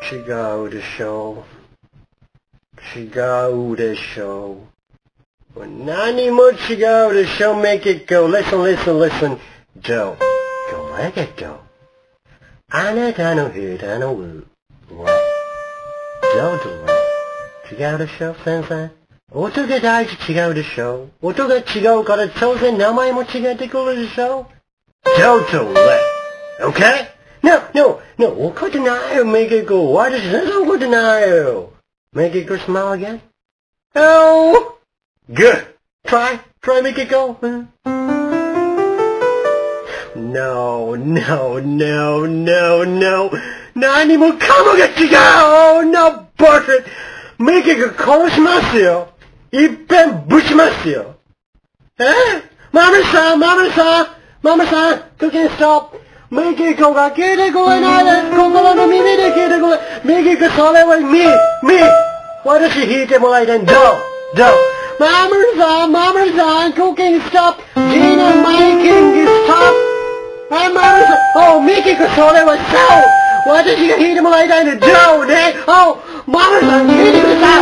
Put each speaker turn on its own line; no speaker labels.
違うでしょう。違うでしょう。何も違うでしょう。Make it go. Listen, listen, listen. Go. Go, let it go. あなたの下の上。どうぞ。違うでしょう、先生。音が大事違うでしょう。音が違うから当然名前も違ってくるでしょう。どうぞ。Okay? No, no, no. 怒ってないよ。Make it go. 私全然怒ってないよ。Make it go. Smile again. Oh. Good. Try. Make it go. No, no, no, no, no. 何もかもが違う。No bullshit. Make it go 殺しますよ。いっぺんぶちますよ。ママさん、cooking stop. Make it go が聞いてこえないです。心の耳で聞いてこえ。Make it go それはme. 私弾いてもらいたい。どうママさん、cooking stop. Gina making stop. ママさん、oh, make it go それはそう。私が弾いてもらいたいの。どうね。oh, ママさん、弾いてください。